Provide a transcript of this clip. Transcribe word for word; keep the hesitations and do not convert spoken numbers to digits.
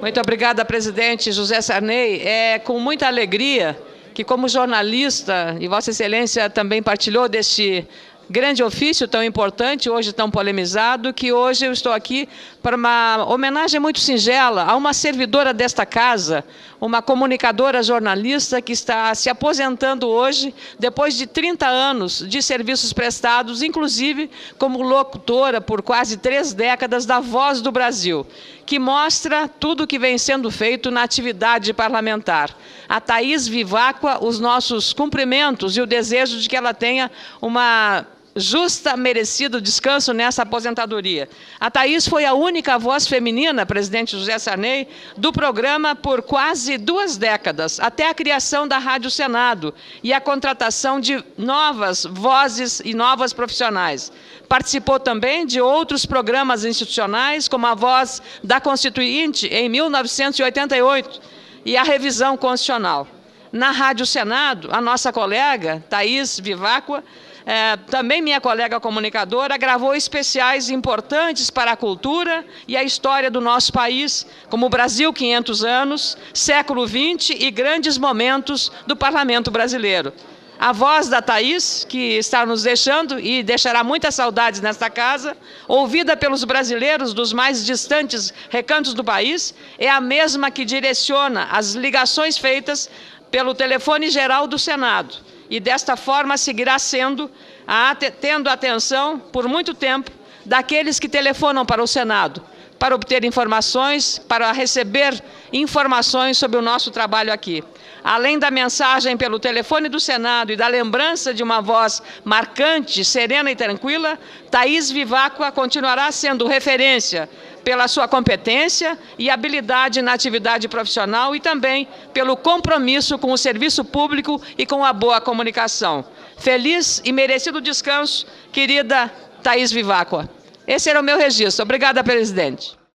Muito obrigada, presidente José Sarney. É com muita alegria que, como jornalista, e Vossa Excelência também partilhou deste grande ofício tão importante, hoje tão polemizado, que hoje eu estou aqui para uma homenagem muito singela a uma servidora desta casa, uma comunicadora jornalista que está se aposentando hoje, depois de trinta anos de serviços prestados, inclusive como locutora por quase três décadas da Voz do Brasil, que mostra tudo o que vem sendo feito na atividade parlamentar. A Thaís Viváqua, os nossos cumprimentos e o desejo de que ela tenha uma justa, merecido descanso nessa aposentadoria. A Thaís foi a única voz feminina, presidente José Sarney, do programa por quase duas décadas, até a criação da Rádio Senado e a contratação de novas vozes e novas profissionais. Participou também de outros programas institucionais, como a Voz da Constituinte, em mil novecentos e oitenta e oito, e a Revisão Constitucional. Na Rádio Senado, a nossa colega, Thaís Viváqua, É, também minha colega comunicadora, gravou especiais importantes para a cultura e a história do nosso país, como Brasil quinhentos anos, século vinte e grandes momentos do parlamento brasileiro. A voz da Thaís, que está nos deixando e deixará muitas saudades nesta casa, ouvida pelos brasileiros dos mais distantes recantos do país, é a mesma que direciona as ligações feitas pelo telefone geral do Senado. E desta forma seguirá sendo, a, tendo atenção por muito tempo daqueles que telefonam para o Senado, para obter informações, para receber informações sobre o nosso trabalho aqui. Além da mensagem pelo telefone do Senado e da lembrança de uma voz marcante, serena e tranquila, Thaís Viváqua continuará sendo referência pela sua competência e habilidade na atividade profissional e também pelo compromisso com o serviço público e com a boa comunicação. Feliz e merecido descanso, querida Thaís Viváqua. Esse era o meu registro. Obrigada, presidente.